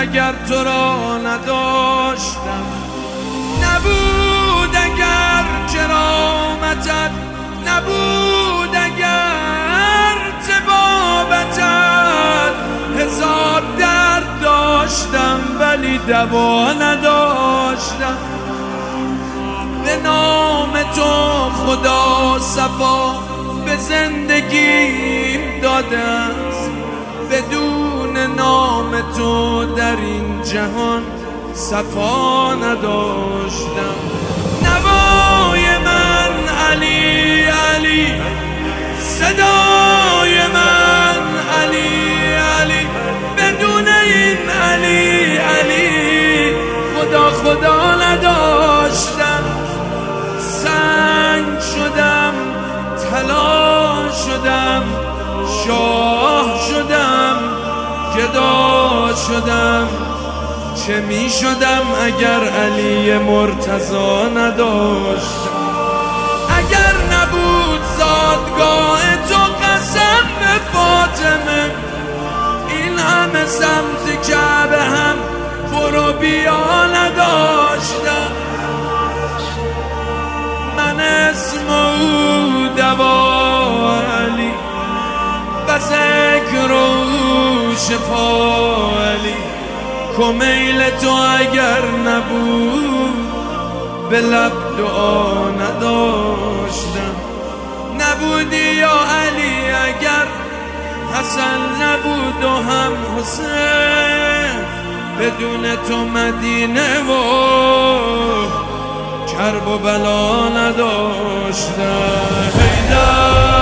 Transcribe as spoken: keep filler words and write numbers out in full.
اگر تو را نداشتم، نبود اگر کرامتت، نبود اگر طبابتت. هزار درد داشتم ولی دوا نداشتم. به نام تو خدا صفا به زندگیم داده است، بدون نام تو در این جهان صفا نداشتم. نوای من علی علی، صدای من علی علی، بدون این علی علی خدا خدا نداشتم. سنگ شدم، طلا شدم، شاه شدم، گدا شدم. چه می شدم اگر علی مرتضی نداشتم؟ اگر نبود زادگاه تو قسم به فاطمه، این همه سمت کعبه هم برو بیا نداشتم. من اسم او دوا علی و ذکر او شفا علی. کمیل تو اگر نبود به لب دعا نداشتم. نبودی یا علی اگر حسن نبود و هم حسین، بدون تو مدینه و کرب و بلا نداشتم.